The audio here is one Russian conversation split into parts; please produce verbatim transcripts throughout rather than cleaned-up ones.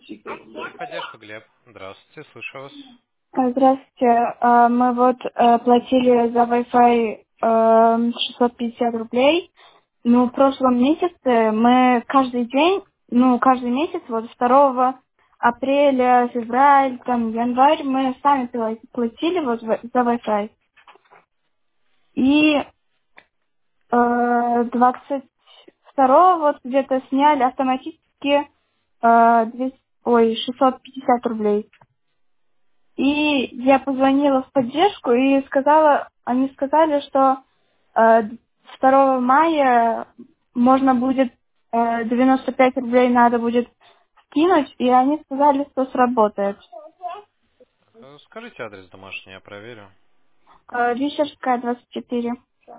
Техподдержка, Глеб. Здравствуйте, слышу вас. А, Здравствуйте. А, Мы вот э, платили за Wi-Fi э, шестьсот пятьдесят рублей. Ну, в прошлом месяце мы каждый день, ну, каждый месяц, вот второго апреля, февраль, там, январь, мы сами пла- платили вот в- за Wi-Fi. И э, двадцать второго вот где-то сняли автоматически э, двести, ой, шестьсот пятьдесят рублей. И я позвонила в поддержку и сказала, они сказали, что э, второго мая можно будет э, девяносто пять рублей надо будет скинуть, и они сказали, что сработает. Э, Скажите адрес домашний, я проверю. Э, Вишерская, двадцать четыре,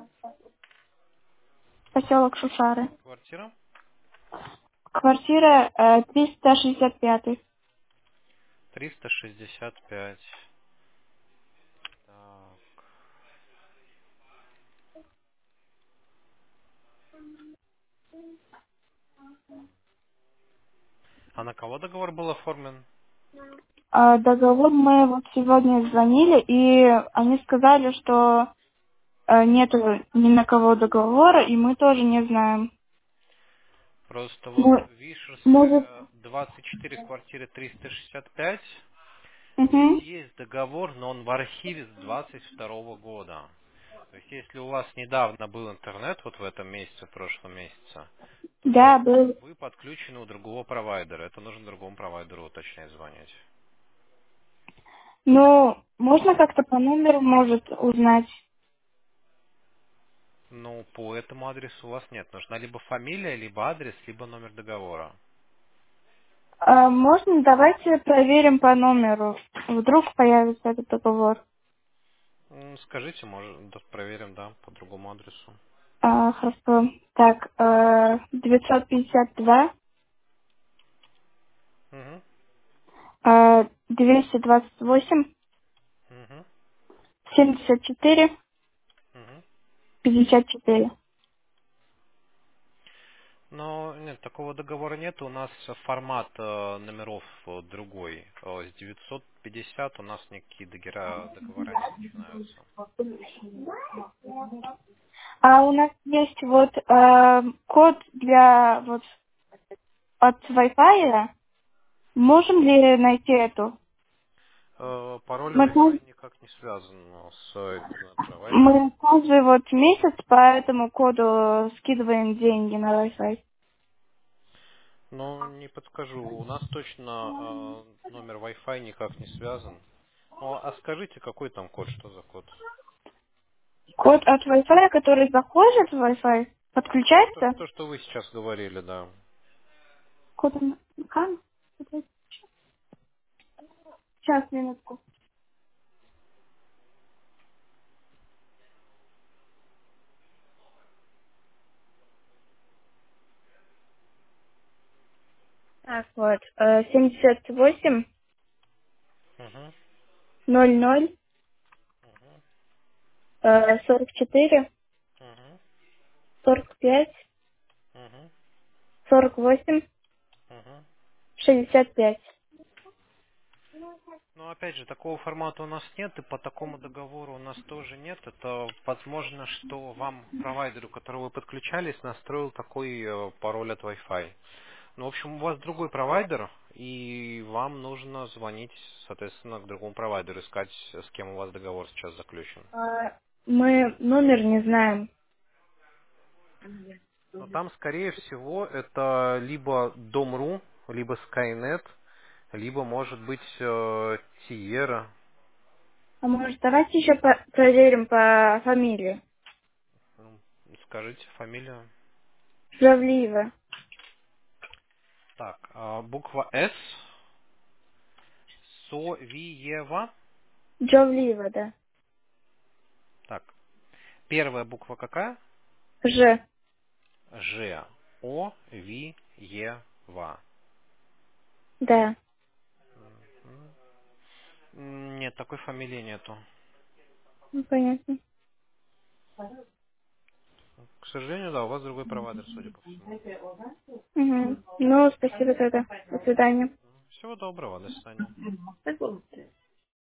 поселок Шушары. Квартира? Квартира э, триста шестьдесят пять. триста шестьдесят пять. Так. А на кого договор был оформлен? Э, договор мы вот сегодня звонили, и они сказали, что э, нету ни на кого договора, и мы тоже не знаем. Просто вот Мо- Может, Вишерская, двадцать четыре, квартира триста шестьдесят пять. Здесь угу. есть договор, но он в архиве с двадцать второго года. То есть, если у вас недавно был интернет, вот в этом месяце, в прошлом месяце, то Да, значит был. вы подключены у другого провайдера. Это нужно другому провайдеру уточнять, звонить. Ну, можно как-то по номеру, может, узнать? Ну, по этому адресу у вас нет. Нужна либо фамилия, либо адрес, либо номер договора. А, можно, давайте проверим по номеру. Вдруг появится этот договор. М, Скажите, может, да, проверим, да, по другому адресу. А, хорошо. Так, э, девятьсот пятьдесят два, Угу, э, двести двадцать восемь, угу, семьдесят четыре, угу. пятьдесят четыре. Но нет, такого договора нет. У нас формат э, номеров э, другой. Э, С девятьсот пятьдесят у нас никакие договора, договора не начинаются. А у нас есть вот э, код для вот от Wi-Fi. Можем ли найти эту? Э, Пароль Мы, Wi-Fi никак не связан с э, интернет-провайдером. Мы каждый вот месяц по этому коду скидываем деньги на Wi-Fi. Ну, не подскажу. У нас точно э, номер Wi-Fi никак не связан. Ну, а скажите, какой там код, что за код? Код от Wi-Fi, который заходит в Wi-Fi, Ну, то, что, подключается. то, что вы сейчас говорили, да. Код он- кан? Сейчас, минутку. Так, вот. э, семьдесят восемь, Угу, ноль ноль, угу, э, сорок четыре, угу, сорок пять, угу, сорок восемь, угу. шестьдесят пять. Ну, опять же, такого формата у нас нет, и по такому договору у нас тоже нет. Это возможно, что вам провайдеру, к которому вы подключались, настроил такой э, пароль от Wi-Fi. Ну, в общем, у вас другой провайдер, и вам нужно звонить, соответственно, к другому провайдеру, искать, с кем у вас договор сейчас заключен. А, мы номер не знаем. Но там, скорее всего, это либо Дом.ру, либо Skynet, либо, может быть, э, Тиера. А может, давайте еще по- проверим по фамилии. Ну, скажите фамилию. Жавлиева. Так, а, буква С, Совиева. Джавлиева, да. Так, первая буква какая? Ж. Ж. О, Ви, Е, Ва. Да. М, Нет, такой фамилии нету. Ну, понятно. К сожалению, да, у вас другой провайдер, судя по всему. Мгм. Ну, спасибо тогда. До свидания. Всего доброго, до свидания. До